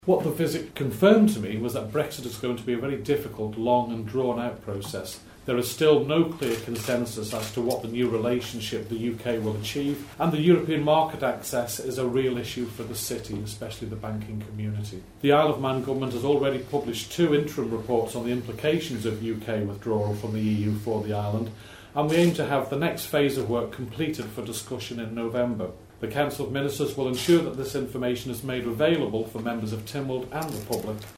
What the visit confirmed to me was that Brexit is going to be a very difficult, long and drawn-out process. There is still no clear consensus as to what the new relationship the UK will achieve, and the European market access is a real issue for the city, especially the banking community. The Isle of Man government has already published 2 interim reports on the implications of UK withdrawal from the EU for the island, and we aim to have the next phase of work completed for discussion in November. The Council of Ministers will ensure that this information is made available for members of Tynwald and the public.